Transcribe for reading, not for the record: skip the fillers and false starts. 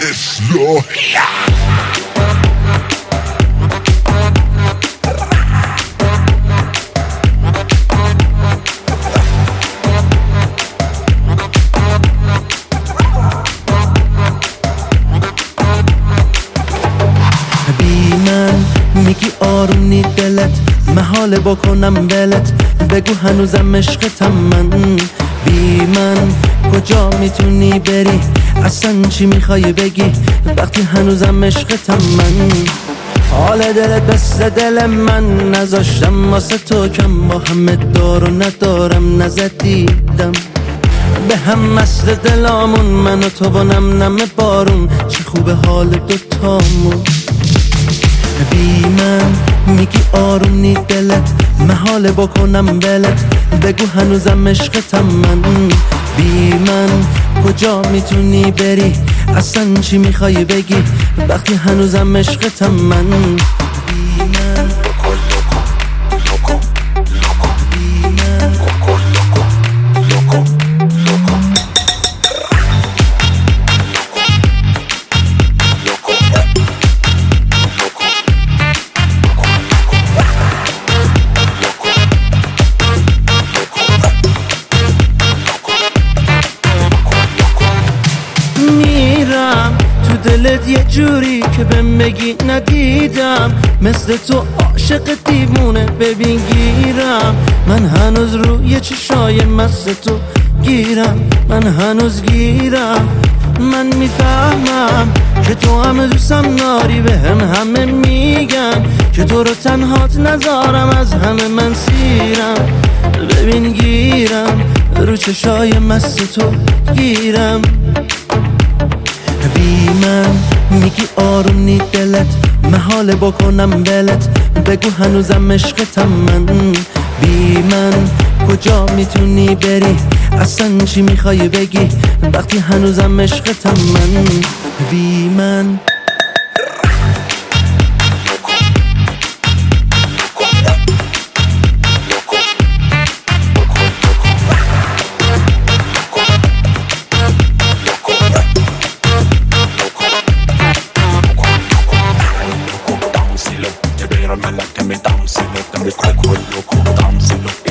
اصلاحی. بی من میگی آروم دلت، محاله بکنم ولت، بگو هنوزم عشقتم من. بی من کجا میتونی بری، اصلا چی میخوای بگی وقتی هنوزم عشقتم من. حال دلت مثل دل من، نذاشتم واسه تو کم، با همه دار و ندارم نزدیدم به هم مثل دلامون، من و تو و نم نم بارون، چه خوبه حال دوتامون. بی من میگی آروم نی دلت، محاله بکنم ولت، بگو هنوزم عشقتم من. بی من کجا میتونی بری، اصلا چی میخوای بگی وقتی هنوزم عشقتم من. بی من میرم تو دلت یه جوری که بهم بگی ندیدم، مثل تو عاشق دیوونه ببین گیرم. من هنوز روی چشای مثل تو گیرم، من هنوز گیرم. من میفهمم که تو همه دوستم داری، به همه میگن که تو رو تنهات نذارم، از همه من سیرم ببین گیرم، رو چشای مثل تو گیرم. بی من میگی آروم نی دلت، محاله بکنم ولت، بگو هنوزم عشقتم من. بی من کجا میتونی بری، اصلا چی میخوای بگی وقتی هنوزم عشقتم من. بی من Dámselo, te vero me la que me dámselo, dame coco loco, dámselo.